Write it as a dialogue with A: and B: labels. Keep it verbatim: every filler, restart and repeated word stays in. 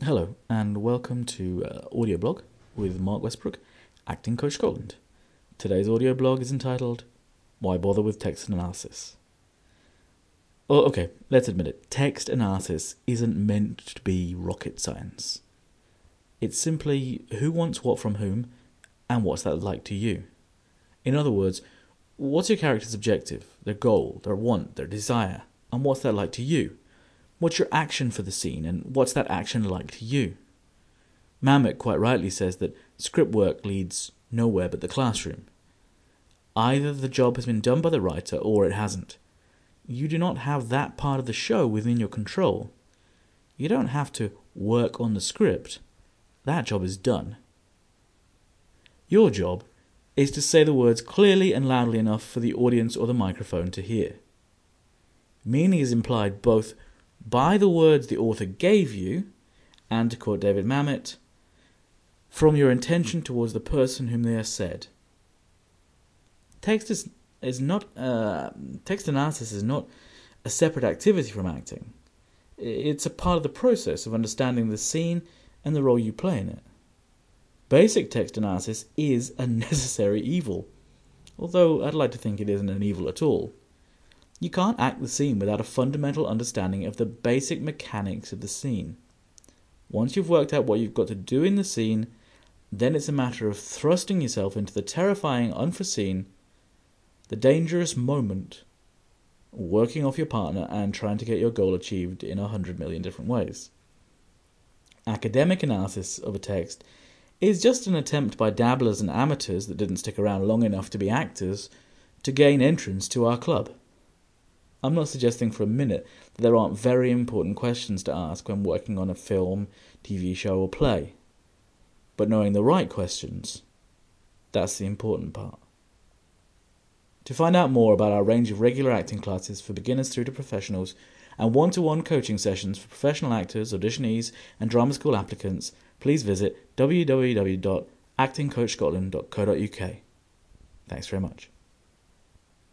A: Hello, and welcome to uh, Audio Blog with Mark Westbrook, Acting Coach Scotland. Today's audio blog is entitled, Why Bother with Text Analysis? Oh, okay, let's admit it. Text analysis isn't meant to be rocket science. It's simply who wants what from whom, and what's that like to you. In other words, what's your character's objective, their goal, their want, their desire, and what's that like to you? What's your action for the scene, and what's that action like to you? Mamet quite rightly says that script work leads nowhere but the classroom. Either the job has been done by the writer or it hasn't. You do not have that part of the show within your control. You don't have to work on the script. That job is done. Your job is to say the words clearly and loudly enough for the audience or the microphone to hear. Meaning is implied both by the words the author gave you, and, to quote David Mamet, from your intention towards the person whom they are said. Text is, is not uh, text analysis is not a separate activity from acting. It's a part of the process of understanding the scene and the role you play in it. Basic text analysis is a necessary evil, although I'd like to think it isn't an evil at all. You can't act the scene without a fundamental understanding of the basic mechanics of the scene. Once you've worked out what you've got to do in the scene, then it's a matter of thrusting yourself into the terrifying unforeseen, the dangerous moment, working off your partner and trying to get your goal achieved in a hundred million different ways. Academic analysis of a text is just an attempt by dabblers and amateurs that didn't stick around long enough to be actors to gain entrance to our club. I'm not suggesting for a minute that there aren't very important questions to ask when working on a film, T V show or play. But knowing the right questions, that's the important part. To find out more about our range of regular acting classes for beginners through to professionals and one-to-one coaching sessions for professional actors, auditionees and drama school applicants, please visit w w w dot acting coach scotland dot co dot u k. Thanks very much.